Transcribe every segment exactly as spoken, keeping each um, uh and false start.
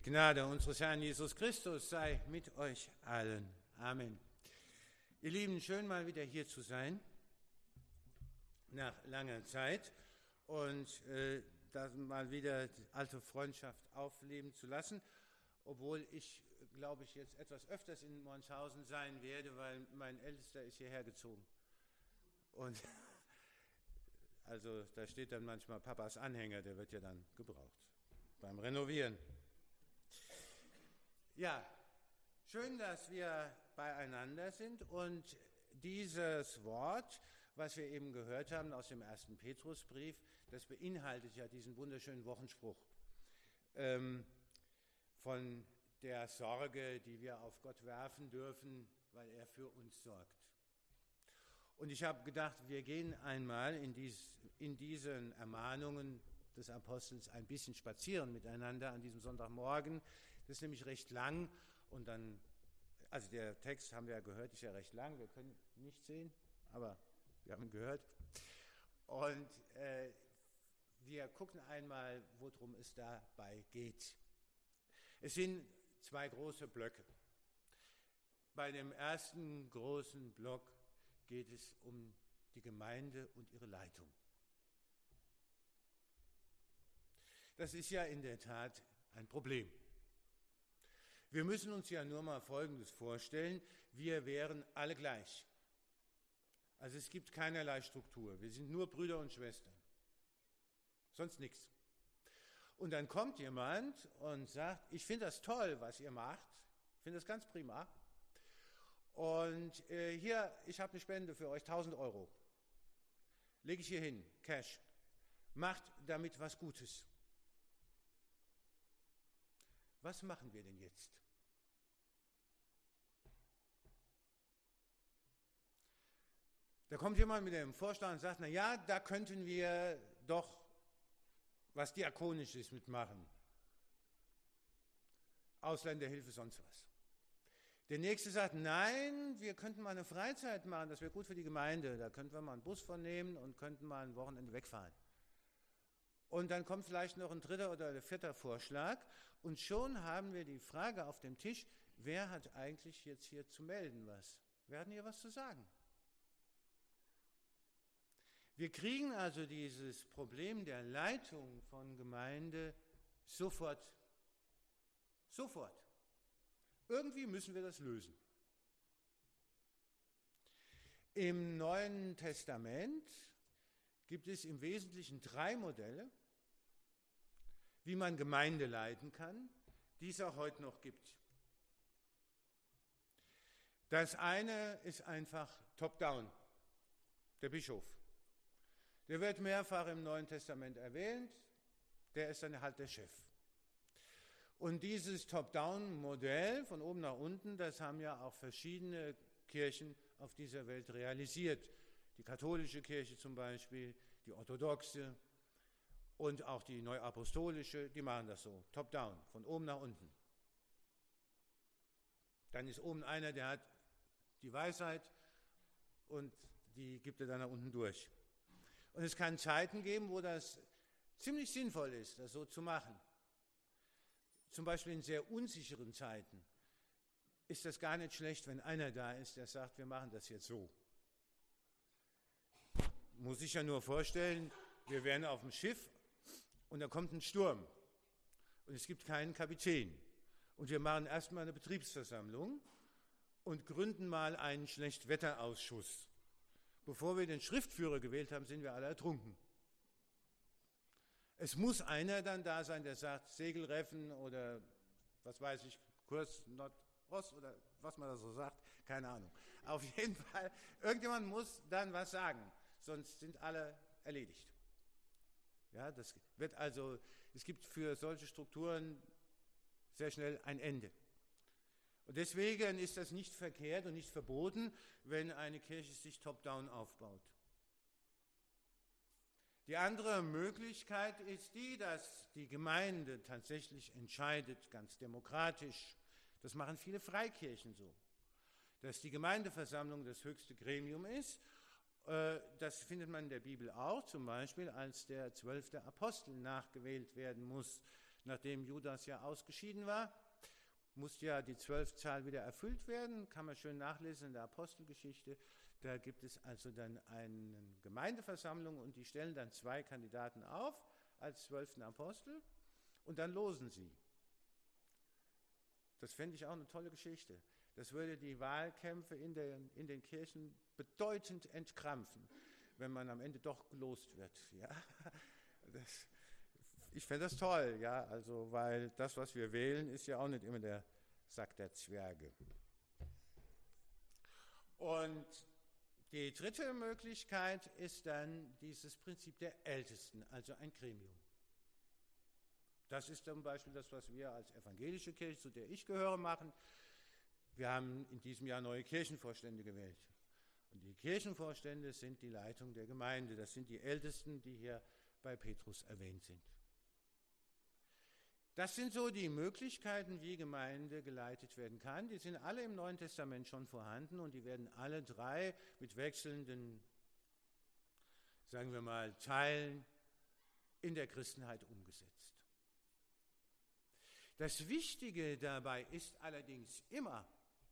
Gnade unseres Herrn Jesus Christus sei mit euch allen. Amen. Ihr Lieben, schön mal wieder hier zu sein, nach langer Zeit, und äh, das mal wieder die alte Freundschaft aufleben zu lassen, obwohl ich, glaube ich, jetzt etwas öfters in Monshausen sein werde, weil mein Ältester ist hierher gezogen. Und also da steht dann manchmal Papas Anhänger, der wird ja dann gebraucht beim Renovieren. Ja, schön, dass wir beieinander sind, und dieses Wort, was wir eben gehört haben aus dem ersten Petrusbrief, das beinhaltet ja diesen wunderschönen Wochenspruch ähm, von der Sorge, die wir auf Gott werfen dürfen, weil er für uns sorgt. Und ich habe gedacht, wir gehen einmal in, dies, in diesen Ermahnungen des Apostels ein bisschen spazieren miteinander an diesem Sonntagmorgen. Das ist nämlich recht lang, und dann, also der Text haben wir ja gehört, ist ja recht lang, wir können ihn nicht sehen, aber wir haben ihn gehört. Und äh, wir gucken einmal, worum es dabei geht. Es sind zwei große Blöcke. Bei dem ersten großen Block geht es um die Gemeinde und ihre Leitung. Das ist ja in der Tat ein Problem. Wir müssen uns ja nur mal Folgendes vorstellen: Wir wären alle gleich. Also es gibt keinerlei Struktur. Wir sind nur Brüder und Schwestern. Sonst nichts. Und dann kommt jemand und sagt, ich finde das toll, was ihr macht. Ich finde das ganz prima. Und äh, hier, ich habe eine Spende für euch, tausend Euro. Lege ich hier hin, Cash. Macht damit was Gutes. Was machen wir denn jetzt? Da kommt jemand mit dem Vorschlag und sagt, na ja, da könnten wir doch was Diakonisches mitmachen. Ausländerhilfe, sonst was. Der Nächste sagt, nein, wir könnten mal eine Freizeit machen, das wäre gut für die Gemeinde. Da könnten wir mal einen Bus von nehmen und könnten mal ein Wochenende wegfahren. Und dann kommt vielleicht noch ein dritter oder ein vierter Vorschlag, und schon haben wir die Frage auf dem Tisch, wer hat eigentlich jetzt hier zu melden was? Wer hat hier was zu sagen? Wir kriegen also dieses Problem der Leitung von Gemeinde sofort, sofort. Irgendwie müssen wir das lösen. Im Neuen Testament gibt es im Wesentlichen drei Modelle, wie man Gemeinde leiten kann, die es auch heute noch gibt. Das eine ist einfach top-down, der Bischof. Der wird mehrfach im Neuen Testament erwähnt, der ist dann halt der Chef. Und dieses Top-Down-Modell von oben nach unten, das haben ja auch verschiedene Kirchen auf dieser Welt realisiert. Die katholische Kirche zum Beispiel, die orthodoxe und auch die neuapostolische, die machen das so, Top-Down, von oben nach unten. Dann ist oben einer, der hat die Weisheit, und die gibt er dann nach unten durch. Und es kann Zeiten geben, wo das ziemlich sinnvoll ist, das so zu machen. Zum Beispiel in sehr unsicheren Zeiten ist das gar nicht schlecht, wenn einer da ist, der sagt, wir machen das jetzt so. Muss ich ja nur vorstellen, wir wären auf dem Schiff und da kommt ein Sturm und es gibt keinen Kapitän. Und wir machen erstmal eine Betriebsversammlung und gründen mal einen Schlechtwetterausschuss. Bevor wir den Schriftführer gewählt haben, sind wir alle ertrunken. Es muss einer dann da sein, der sagt, Segelreffen oder was weiß ich, Kurs Nordost oder was man da so sagt, keine Ahnung. Auf jeden Fall, irgendjemand muss dann was sagen, sonst sind alle erledigt. Ja, das wird also, es gibt für solche Strukturen sehr schnell ein Ende. Und deswegen ist das nicht verkehrt und nicht verboten, wenn eine Kirche sich top-down aufbaut. Die andere Möglichkeit ist die, dass die Gemeinde tatsächlich entscheidet, ganz demokratisch. Das machen viele Freikirchen so, dass die Gemeindeversammlung das höchste Gremium ist. Das findet man in der Bibel auch, zum Beispiel als der zwölfte Apostel nachgewählt werden muss. nachdem Judas ja ausgeschieden war, musste ja die Zwölfzahl wieder erfüllt werden, kann man schön nachlesen in der Apostelgeschichte. Da gibt es also dann eine Gemeindeversammlung und die stellen dann zwei Kandidaten auf als zwölften Apostel und dann losen sie. Das fände ich auch eine tolle Geschichte. Das würde die Wahlkämpfe in den, in den Kirchen bedeutend entkrampfen, wenn man am Ende doch gelost wird. Ja? Das, ich fände das toll, ja, also, weil das, was wir wählen, ist ja auch nicht immer der Sack der Zwerge. Und die dritte Möglichkeit ist dann dieses Prinzip der Ältesten, also ein Gremium. Das ist zum Beispiel das, was wir als evangelische Kirche, zu der ich gehöre, machen. Wir haben in diesem Jahr neue Kirchenvorstände gewählt. Und die Kirchenvorstände sind die Leitung der Gemeinde. Das sind die Ältesten, die hier bei Petrus erwähnt sind. Das sind so die Möglichkeiten, wie Gemeinde geleitet werden kann. Die sind alle im Neuen Testament schon vorhanden und die werden alle drei mit wechselnden, sagen wir mal, Teilen in der Christenheit umgesetzt. Das Wichtige dabei ist allerdings immer,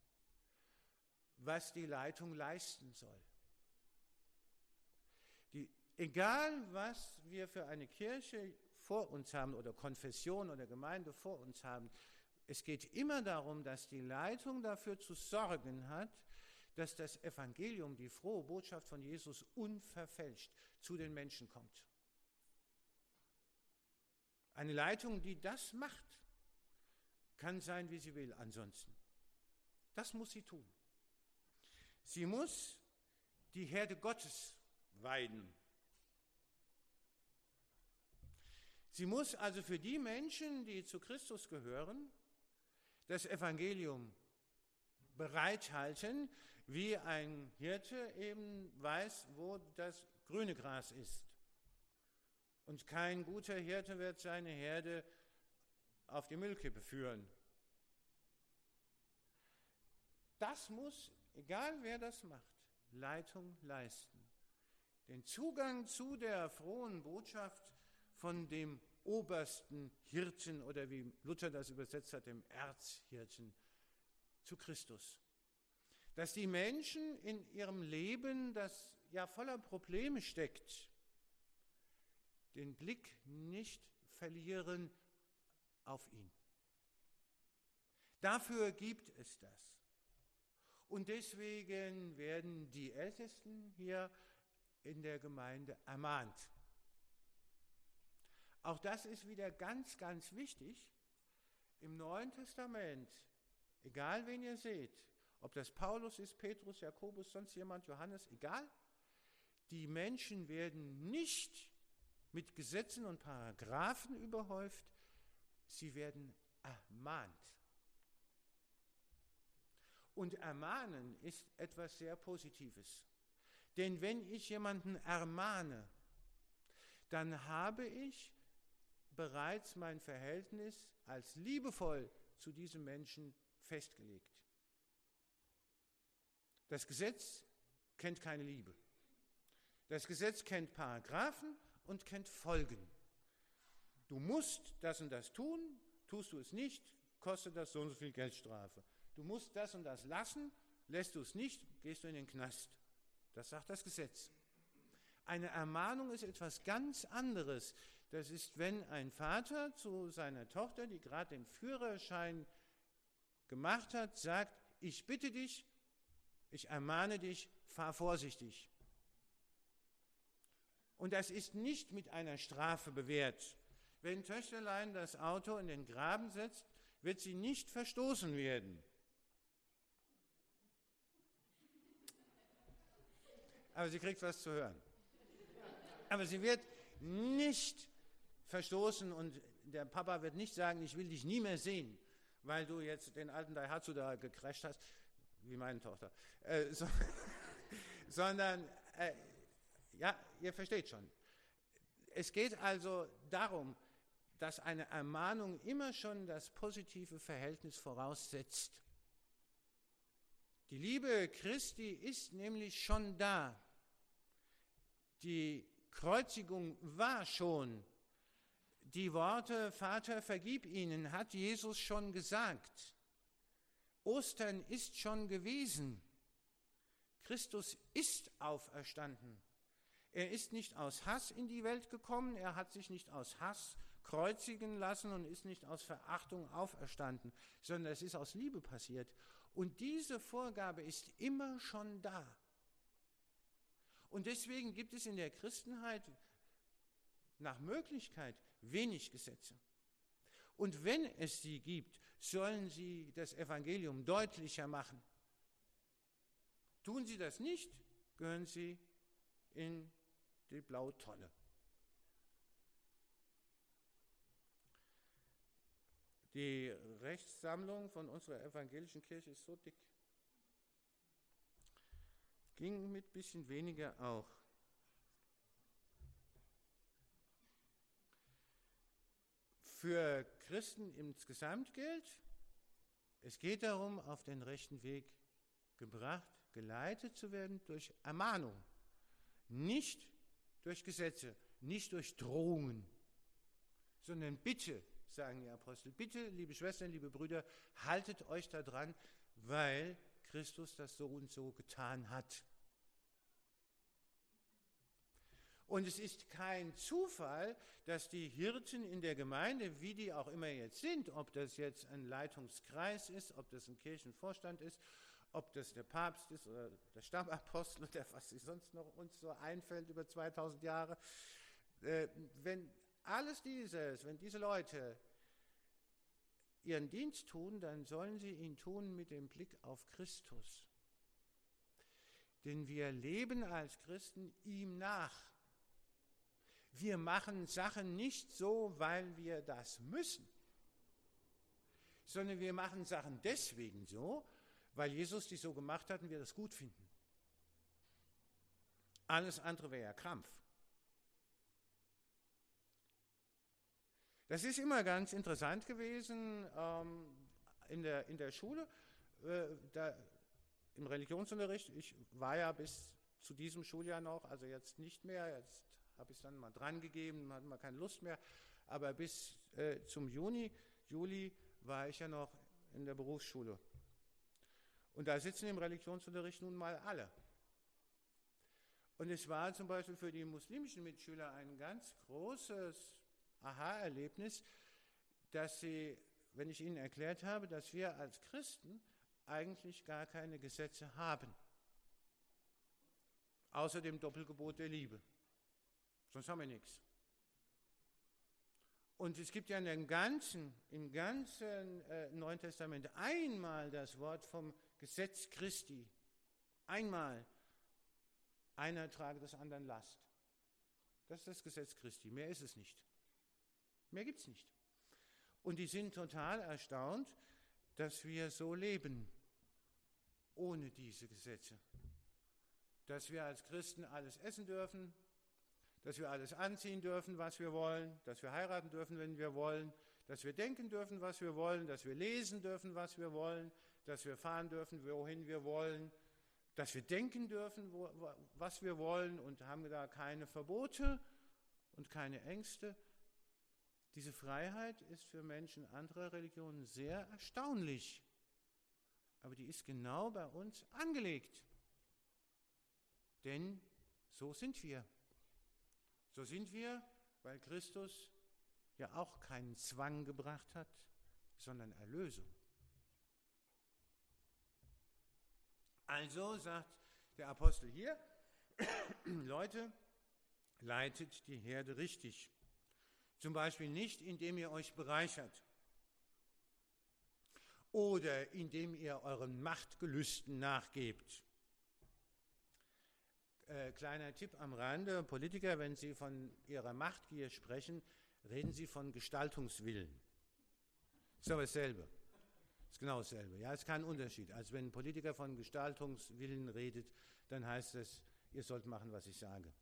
was die Leitung leisten soll. Die, egal, was wir für eine Kirche vor uns haben oder Konfession oder Gemeinde vor uns haben, es geht immer darum, dass die Leitung dafür zu sorgen hat, dass das Evangelium, die frohe Botschaft von Jesus, unverfälscht zu den Menschen kommt. Eine Leitung, die das macht, kann sein, wie sie will ansonsten. Das muss sie tun. Sie muss die Herde Gottes weiden. Sie muss also für die Menschen, die zu Christus gehören, das Evangelium bereithalten, wie ein Hirte eben weiß, wo das grüne Gras ist. Und kein guter Hirte wird seine Herde auf die Müllkippe führen. Das muss, egal wer das macht, Leitung leisten. Den Zugang zu der frohen Botschaft von dem obersten Hirten oder wie Luther das übersetzt hat, dem Erzhirten zu Christus. Dass die Menschen in ihrem Leben, das ja voller Probleme steckt, den Blick nicht verlieren auf ihn. Dafür gibt es das. Und deswegen werden die Ältesten hier in der Gemeinde ermahnt. Auch das ist wieder ganz, ganz wichtig. Im Neuen Testament, egal wen ihr seht, ob das Paulus ist, Petrus, Jakobus, sonst jemand, Johannes, egal, die Menschen werden nicht mit Gesetzen und Paragraphen überhäuft, sie werden ermahnt. Und ermahnen ist etwas sehr Positives. Denn wenn ich jemanden ermahne, dann habe ich bereits mein Verhältnis als liebevoll zu diesem Menschen festgelegt. Das Gesetz kennt keine Liebe. Das Gesetz kennt Paragraphen und kennt Folgen. Du musst das und das tun, tust du es nicht, kostet das so und so viel Geldstrafe. Du musst das und das lassen, lässt du es nicht, gehst du in den Knast. Das sagt das Gesetz. Eine Ermahnung ist etwas ganz anderes. Das ist, wenn ein Vater zu seiner Tochter, die gerade den Führerschein gemacht hat, sagt, ich bitte dich, ich ermahne dich, fahr vorsichtig. Und das ist nicht mit einer Strafe bewährt. Wenn Töchterlein das Auto in den Graben setzt, wird sie nicht verstoßen werden. Aber sie kriegt was zu hören. Aber sie wird nicht verstoßen und der Papa wird nicht sagen, ich will dich nie mehr sehen, weil du jetzt den alten Daihatsu da gecrasht hast, wie meine Tochter. Äh, so, sondern, äh, ja, ihr versteht schon. Es geht also darum, dass eine Ermahnung immer schon das positive Verhältnis voraussetzt. Die Liebe Christi ist nämlich schon da. Die Kreuzigung war schon die Worte, Vater, vergib ihnen, hat Jesus schon gesagt. Ostern ist schon gewesen. Christus ist auferstanden. Er ist nicht aus Hass in die Welt gekommen, er hat sich nicht aus Hass kreuzigen lassen und ist nicht aus Verachtung auferstanden, sondern es ist aus Liebe passiert. Und diese Vorgabe ist immer schon da. Und deswegen gibt es in der Christenheit nach Möglichkeit wenig Gesetze. Und wenn es sie gibt, sollen sie das Evangelium deutlicher machen. Tun sie das nicht, gehören sie in die blaue Tonne. Die Rechtssammlung von unserer evangelischen Kirche ist so dick. Ging mit ein bisschen weniger auch. Für Christen insgesamt gilt, es geht darum, auf den rechten Weg gebracht, geleitet zu werden durch Ermahnung, nicht durch Gesetze, nicht durch Drohungen, sondern bitte, sagen die Apostel, bitte, liebe Schwestern, liebe Brüder, haltet euch da dran, weil Christus das so und so getan hat. Und es ist kein Zufall, dass die Hirten in der Gemeinde, wie die auch immer jetzt sind, ob das jetzt ein Leitungskreis ist, ob das ein Kirchenvorstand ist, ob das der Papst ist oder der Stammapostel oder was sich sonst noch uns so einfällt über zweitausend Jahre, äh, wenn alles dieses, wenn diese Leute ihren Dienst tun, dann sollen sie ihn tun mit dem Blick auf Christus. Denn wir leben als Christen ihm nach. Wir machen Sachen nicht so, weil wir das müssen, sondern wir machen Sachen deswegen so, weil Jesus die so gemacht hat und wir das gut finden. Alles andere wäre ja Krampf. Das ist immer ganz interessant gewesen ähm, in, der, in der Schule, äh, da, im Religionsunterricht. Ich war ja bis zu diesem Schuljahr noch, also jetzt nicht mehr, jetzt habe ich es dann mal dran gegeben, hatten wir keine Lust mehr, aber bis äh, zum Juni, Juli war ich ja noch in der Berufsschule. Und da sitzen im Religionsunterricht nun mal alle. Und es war zum Beispiel für die muslimischen Mitschüler ein ganz großes Aha-Erlebnis, dass sie, wenn ich ihnen erklärt habe, dass wir als Christen eigentlich gar keine Gesetze haben, außer dem Doppelgebot der Liebe. Sonst haben wir nichts. Und es gibt ja in dem ganzen, im ganzen äh, Neuen Testament einmal das Wort vom Gesetz Christi. Einmal. Einer trage des anderen Last. Das ist das Gesetz Christi. Mehr ist es nicht. Mehr gibt es nicht. Und die sind total erstaunt, dass wir so leben, ohne diese Gesetze. Dass wir als Christen alles essen dürfen, dass wir alles anziehen dürfen, was wir wollen, dass wir heiraten dürfen, wenn wir wollen, dass wir denken dürfen, was wir wollen, dass wir lesen dürfen, was wir wollen, dass wir fahren dürfen, wohin wir wollen, dass wir denken dürfen, wo, was wir wollen und haben da keine Verbote und keine Ängste. Diese Freiheit ist für Menschen anderer Religionen sehr erstaunlich, aber die ist genau bei uns angelegt, denn so sind wir. So sind wir, weil Christus ja auch keinen Zwang gebracht hat, sondern Erlösung. Also sagt der Apostel hier, Leute, leitet die Herde richtig. Zum Beispiel nicht, indem ihr euch bereichert oder indem ihr euren Machtgelüsten nachgebt. Äh, kleiner Tipp am Rande, Politiker, wenn sie von ihrer Machtgier sprechen, reden sie von Gestaltungswillen. Ist aber dasselbe. Ist genau dasselbe. Ja, es ist kein Unterschied. Also wenn ein Politiker von Gestaltungswillen redet, dann heißt es, ihr sollt machen, was ich sage.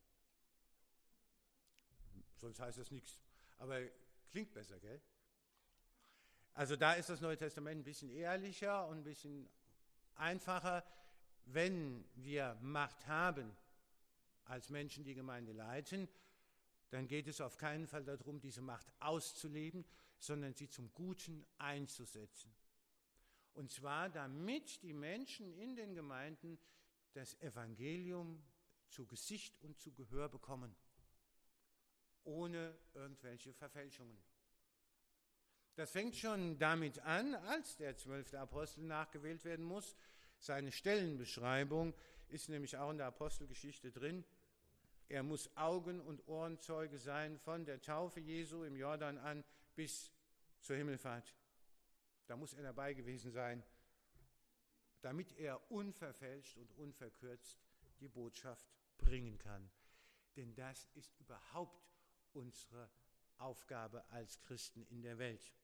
Sonst heißt das nichts. Aber klingt besser, gell? Also da ist das Neue Testament ein bisschen ehrlicher und ein bisschen einfacher. Wenn wir Macht haben, als Menschen, die Gemeinde leiten, dann geht es auf keinen Fall darum, diese Macht auszuleben, sondern sie zum Guten einzusetzen. Und zwar, damit die Menschen in den Gemeinden das Evangelium zu Gesicht und zu Gehör bekommen, ohne irgendwelche Verfälschungen. Das fängt schon damit an, als der zwölfte Apostel nachgewählt werden muss. Seine Stellenbeschreibung ist nämlich auch in der Apostelgeschichte drin. Er muss Augen- und Ohrenzeuge sein von der Taufe Jesu im Jordan an bis zur Himmelfahrt. Da muss er dabei gewesen sein, damit er unverfälscht und unverkürzt die Botschaft bringen kann. Denn das ist überhaupt unsere Aufgabe als Christen in der Welt.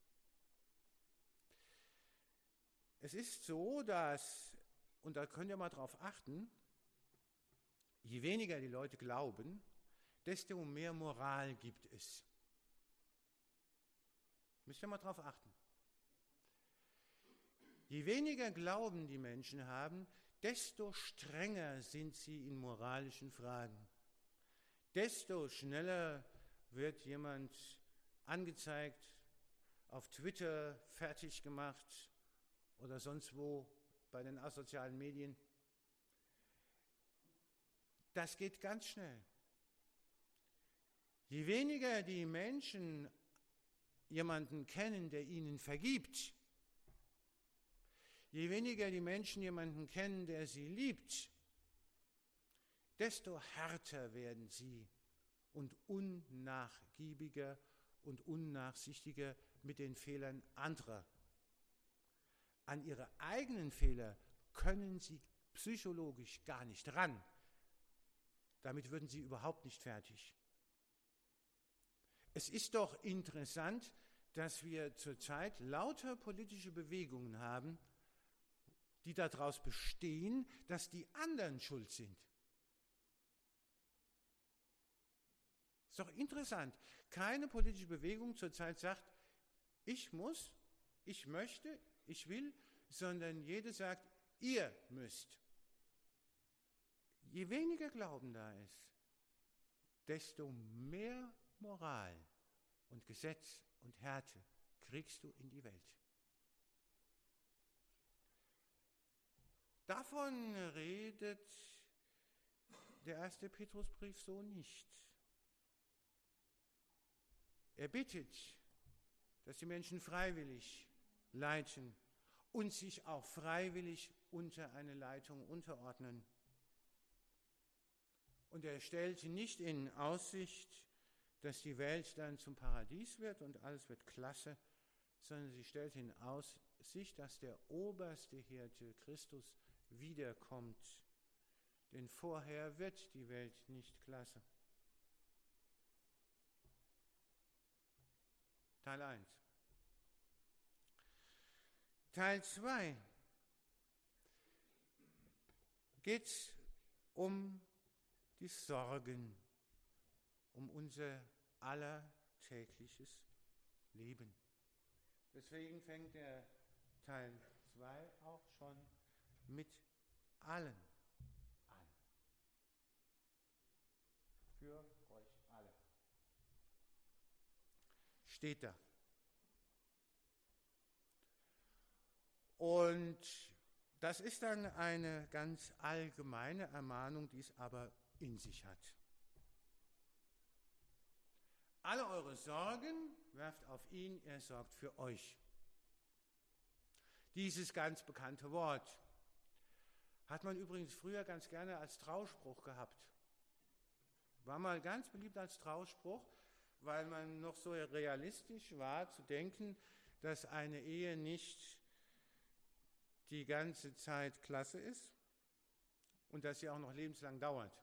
Es ist so, dass, und da könnt ihr mal drauf achten, je weniger die Leute glauben, desto mehr Moral gibt es. Müsst ihr mal drauf achten. Je weniger Glauben die Menschen haben, desto strenger sind sie in moralischen Fragen. Desto schneller wird jemand angezeigt, auf Twitter fertig gemacht oder sonst wo bei den asozialen Medien. Das geht ganz schnell. Je weniger die Menschen jemanden kennen, der ihnen vergibt, je weniger die Menschen jemanden kennen, der sie liebt, desto härter werden sie und unnachgiebiger und unnachsichtiger mit den Fehlern anderer. An ihre eigenen Fehler können sie psychologisch gar nicht ran. Damit würden sie überhaupt nicht fertig. Es ist doch interessant, dass wir zurzeit lauter politische Bewegungen haben, die daraus bestehen, dass die anderen schuld sind. Ist doch interessant. Keine politische Bewegung zurzeit sagt, ich muss, ich möchte, ich will, sondern jede sagt, ihr müsst. Je weniger Glauben da ist, desto mehr Moral und Gesetz und Härte kriegst du in die Welt. Davon redet der erste Petrusbrief so nicht. Er bittet, dass die Menschen freiwillig leiten und sich auch freiwillig unter eine Leitung unterordnen. Und er stellt nicht in Aussicht, dass die Welt dann zum Paradies wird und alles wird klasse, sondern sie stellt in Aussicht, dass der oberste Hirte Christus wiederkommt. Denn vorher wird die Welt nicht klasse. Teil eins. Teil zwei geht um die Sorgen, um unser allertägliches Leben. Deswegen fängt der Teil zwei auch schon mit allen an. Für euch alle. Steht da. Und das ist dann eine ganz allgemeine Ermahnung, die es aber in sich hat. Alle eure Sorgen werft auf ihn, er sorgt für euch. Dieses ganz bekannte Wort hat man übrigens früher ganz gerne als Trauspruch gehabt. War mal ganz beliebt als Trauspruch, weil man noch so realistisch war zu denken, dass eine Ehe nicht die ganze Zeit klasse ist und dass sie auch noch lebenslang dauert.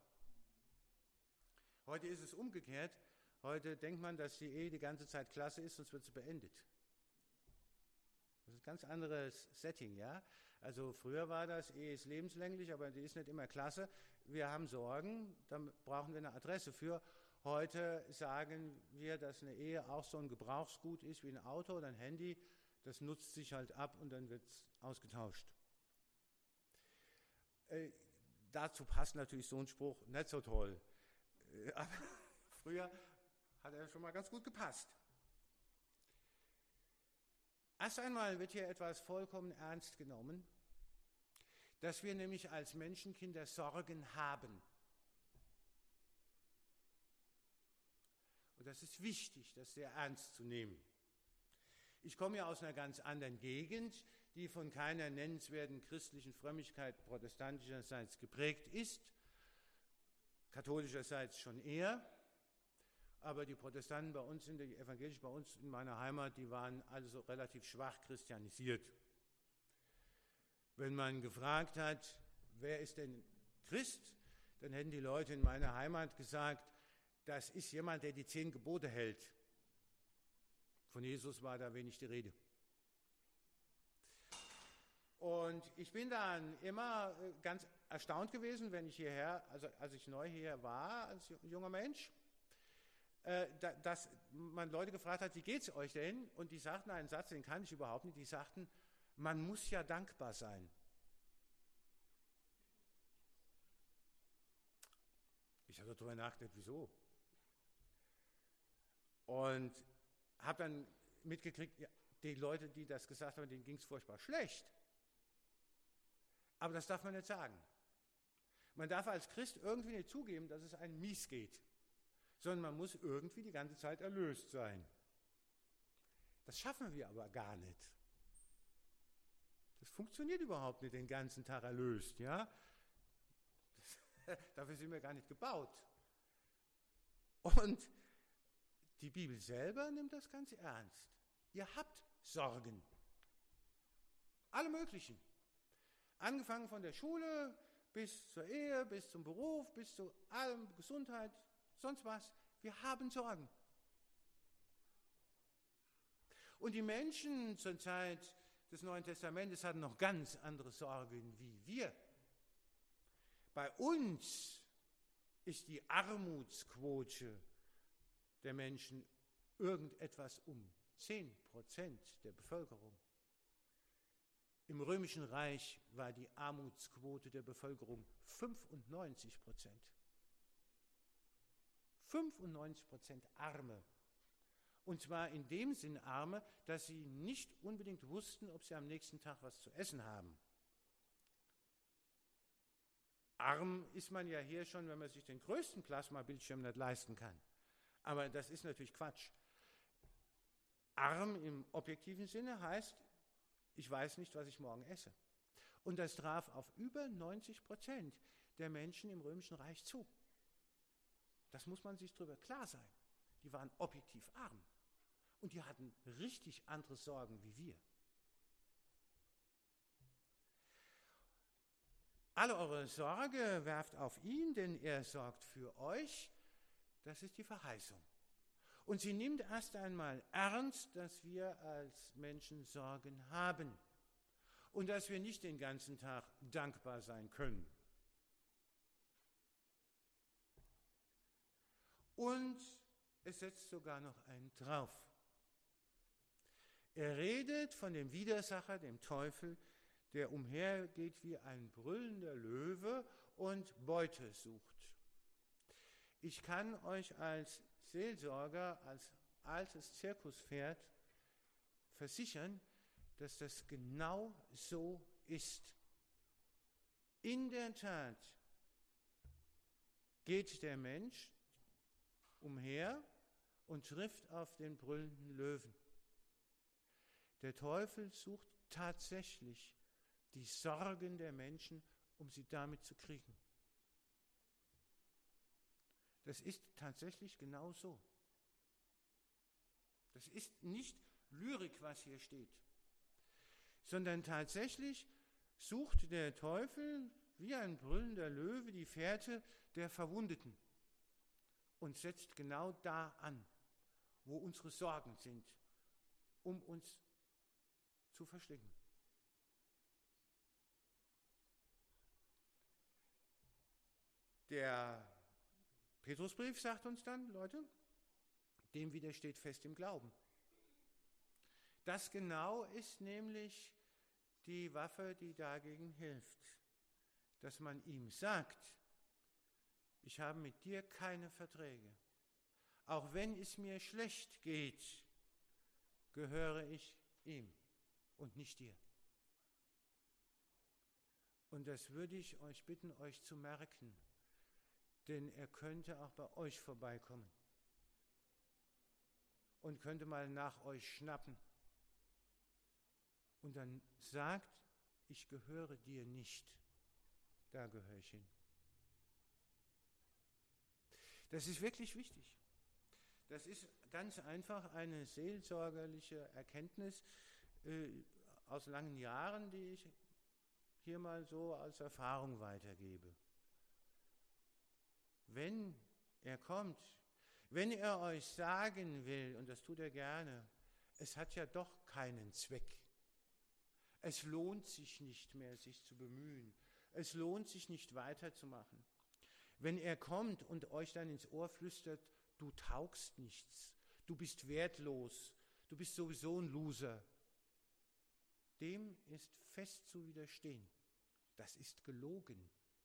Heute ist es umgekehrt. Heute denkt man, dass die Ehe die ganze Zeit klasse ist, sonst wird sie beendet. Das ist ein ganz anderes Setting, ja. Also früher war das, Ehe ist lebenslänglich, aber die ist nicht immer klasse. Wir haben Sorgen, da brauchen wir eine Adresse für. Heute sagen wir, dass eine Ehe auch so ein Gebrauchsgut ist wie ein Auto oder ein Handy. Das nutzt sich halt ab und dann wird es ausgetauscht. Äh, dazu passt natürlich so ein Spruch nicht so toll. Äh, aber Früher hat er schon mal ganz gut gepasst. Erst einmal wird hier etwas vollkommen ernst genommen, dass wir nämlich als Menschenkinder Sorgen haben. Und das ist wichtig, das sehr ernst zu nehmen. Ich komme ja aus einer ganz anderen Gegend, die von keiner nennenswerten christlichen Frömmigkeit protestantischerseits geprägt ist, katholischerseits schon eher. Aber die Protestanten bei uns, sind, die Evangelischen bei uns in meiner Heimat, die waren also relativ schwach christianisiert. Wenn man gefragt hat, wer ist denn Christ, dann hätten die Leute in meiner Heimat gesagt, das ist jemand, der die zehn Gebote hält. Von Jesus war da wenig die Rede. Und ich bin dann immer ganz erstaunt gewesen, wenn ich hierher, also als ich neu hier war, als junger Mensch, dass man Leute gefragt hat, wie geht's euch denn? Und die sagten einen Satz, den kann ich überhaupt nicht, die sagten, man muss ja dankbar sein. Ich habe darüber nachgedacht, wieso? Und habe dann mitgekriegt, ja, die Leute, die das gesagt haben, denen ging es furchtbar schlecht. Aber das darf man nicht sagen. Man darf als Christ irgendwie nicht zugeben, dass es einem mies geht, sondern man muss irgendwie die ganze Zeit erlöst sein. Das schaffen wir aber gar nicht. Das funktioniert überhaupt nicht, den ganzen Tag erlöst. Ja? Das, dafür sind wir gar nicht gebaut. Und die Bibel selber nimmt das ganz ernst. Ihr habt Sorgen. Alle möglichen. Angefangen von der Schule bis zur Ehe, bis zum Beruf, bis zu allem, Gesundheit, sonst was. Wir haben Sorgen. Und die Menschen zur Zeit des Neuen Testamentes hatten noch ganz andere Sorgen wie wir. Bei uns ist die Armutsquote der Menschen irgendetwas um zehn Prozent der Bevölkerung. Im Römischen Reich war die Armutsquote der Bevölkerung fünfundneunzig Prozent. fünfundneunzig Prozent Arme. Und zwar in dem Sinn Arme, dass sie nicht unbedingt wussten, ob sie am nächsten Tag was zu essen haben. Arm ist man ja hier schon, wenn man sich den größten Plasmabildschirm nicht leisten kann. Aber das ist natürlich Quatsch. Arm im objektiven Sinne heißt, ich weiß nicht, was ich morgen esse. Und das traf auf über neunzig Prozent der Menschen im Römischen Reich zu. Das muss man sich darüber klar sein. Die waren objektiv arm. Und die hatten richtig andere Sorgen wie wir. Alle eure Sorge werft auf ihn, denn er sorgt für euch. Das ist die Verheißung. Und sie nimmt erst einmal ernst, dass wir als Menschen Sorgen haben und dass wir nicht den ganzen Tag dankbar sein können. Und es setzt sogar noch einen drauf. Er redet von dem Widersacher, dem Teufel, der umhergeht wie ein brüllender Löwe und Beute sucht. Ich kann euch als Seelsorger, als altes Zirkuspferd versichern, dass das genau so ist. In der Tat geht der Mensch umher und trifft auf den brüllenden Löwen. Der Teufel sucht tatsächlich die Sorgen der Menschen, um sie damit zu kriegen. Das ist tatsächlich genau so. Das ist nicht Lyrik, was hier steht, sondern tatsächlich sucht der Teufel wie ein brüllender Löwe die Fährte der Verwundeten und setzt genau da an, wo unsere Sorgen sind, um uns zu verschlingen. Der Petrusbrief sagt uns dann, Leute, dem widersteht fest im Glauben. Das genau ist nämlich die Waffe, die dagegen hilft, dass man ihm sagt, ich habe mit dir keine Verträge. auch wenn es mir schlecht geht, gehöre ich ihm und nicht dir. Und das würde ich euch bitten, euch zu merken, denn er könnte auch bei euch vorbeikommen und könnte mal nach euch schnappen und dann sagt, ich gehöre dir nicht, da gehöre ich hin. Das ist wirklich wichtig. Das ist ganz einfach eine seelsorgerliche Erkenntnis äh, aus langen Jahren, die ich hier mal so als Erfahrung weitergebe. Wenn er kommt, wenn er euch sagen will, und das tut er gerne, es hat ja doch keinen Zweck. Es lohnt sich nicht mehr, sich zu bemühen. Es lohnt sich nicht weiterzumachen. Wenn er kommt und euch dann ins Ohr flüstert, du taugst nichts, du bist wertlos, du bist sowieso ein Loser, dem ist fest zu widerstehen. Das ist gelogen.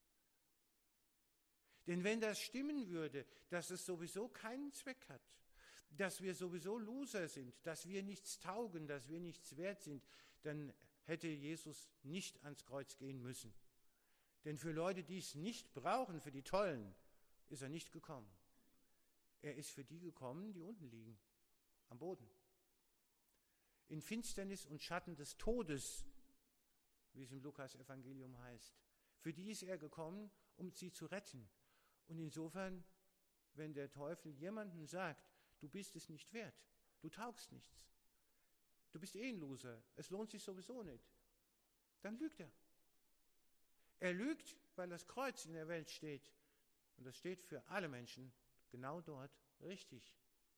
Denn wenn das stimmen würde, dass es sowieso keinen Zweck hat, dass wir sowieso Loser sind, dass wir nichts taugen, dass wir nichts wert sind, dann hätte Jesus nicht ans Kreuz gehen müssen. Denn für Leute, die es nicht brauchen, für die Tollen, ist er nicht gekommen. Er ist für die gekommen, die unten liegen, am Boden. In Finsternis und Schatten des Todes, wie es im Lukas-Evangelium heißt. Für die ist er gekommen, um sie zu retten. Und insofern, wenn der Teufel jemandem sagt, du bist es nicht wert, du taugst nichts, du bist eh ein Loser, es lohnt sich sowieso nicht, dann lügt er. Er lügt, weil das Kreuz in der Welt steht. Und das steht für alle Menschen genau dort richtig.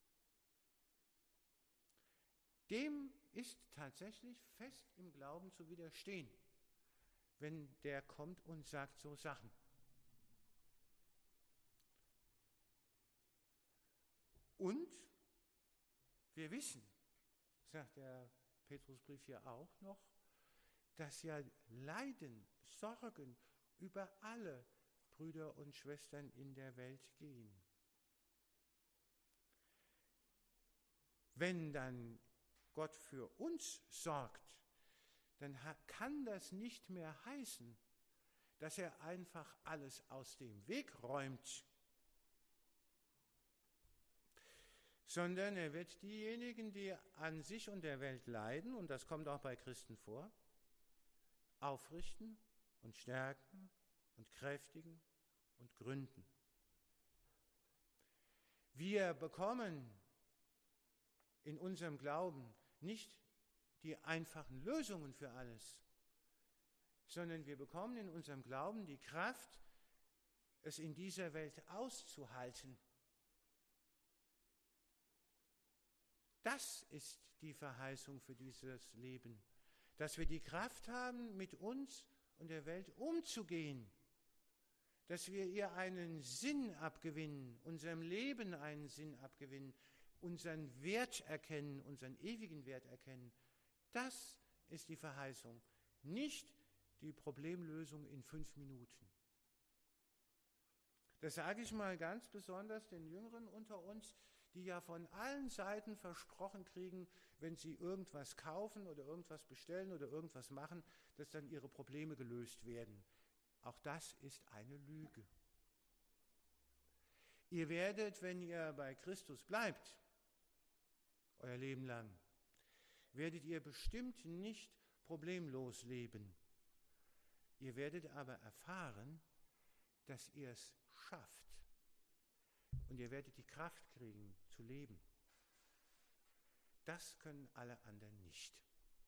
Dem ist tatsächlich fest im Glauben zu widerstehen, wenn der kommt und sagt so Sachen. Und wir wissen, sagt der Petrusbrief hier auch noch, dass ja Leiden, Sorgen über alle Brüder und Schwestern in der Welt gehen. Wenn dann Gott für uns sorgt, dann kann das nicht mehr heißen, dass er einfach alles aus dem Weg räumt, sondern er wird diejenigen, die an sich und der Welt leiden, und das kommt auch bei Christen vor, aufrichten und stärken und kräftigen und gründen. Wir bekommen in unserem Glauben nicht die einfachen Lösungen für alles, sondern wir bekommen in unserem Glauben die Kraft, es in dieser Welt auszuhalten. Das ist die Verheißung für dieses Leben, dass wir die Kraft haben, mit uns und der Welt umzugehen, dass wir ihr einen Sinn abgewinnen, unserem Leben einen Sinn abgewinnen, unseren Wert erkennen, unseren ewigen Wert erkennen. Das ist die Verheißung, nicht die Problemlösung in fünf Minuten. Das sage ich mal ganz besonders den Jüngeren unter uns, die ja von allen Seiten versprochen kriegen, wenn sie irgendwas kaufen oder irgendwas bestellen oder irgendwas machen, dass dann ihre Probleme gelöst werden. Auch das ist eine Lüge. Ihr werdet, wenn ihr bei Christus bleibt, euer Leben lang, werdet ihr bestimmt nicht problemlos leben. Ihr werdet aber erfahren, dass ihr es schafft. Und ihr werdet die Kraft kriegen, zu leben. Das können alle anderen nicht.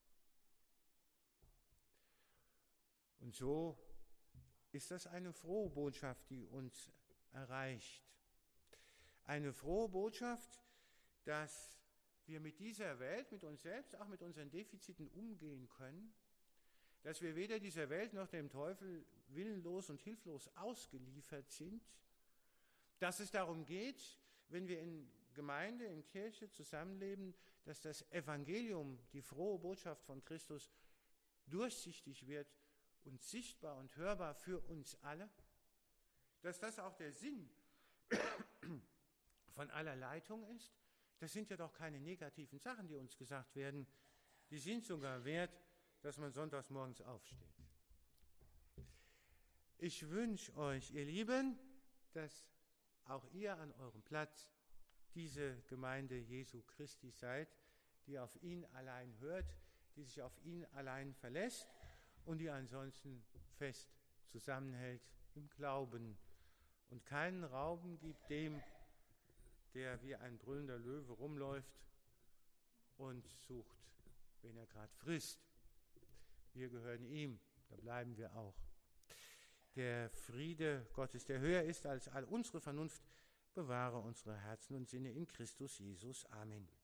Und so ist das eine frohe Botschaft, die uns erreicht. Eine frohe Botschaft, dass wir mit dieser Welt, mit uns selbst, auch mit unseren Defiziten umgehen können, dass wir weder dieser Welt noch dem Teufel willenlos und hilflos ausgeliefert sind, dass es darum geht, wenn wir in Gemeinde, in Kirche zusammenleben, dass das Evangelium, die frohe Botschaft von Christus, durchsichtig wird und sichtbar und hörbar für uns alle, dass das auch der Sinn von aller Leitung ist. Das sind ja doch keine negativen Sachen, die uns gesagt werden. Die sind sogar wert, dass man sonntags morgens aufsteht. Ich wünsche euch, ihr Lieben, dass auch ihr an eurem Platz diese Gemeinde Jesu Christi seid, die auf ihn allein hört, die sich auf ihn allein verlässt und die ansonsten fest zusammenhält im Glauben und keinen Raum gibt dem, der wie ein brüllender Löwe rumläuft und sucht, wen er gerade frisst. Wir gehören ihm, da bleiben wir auch. Der Friede Gottes, der höher ist als all unsere Vernunft, bewahre unsere Herzen und Sinne in Christus Jesus. Amen.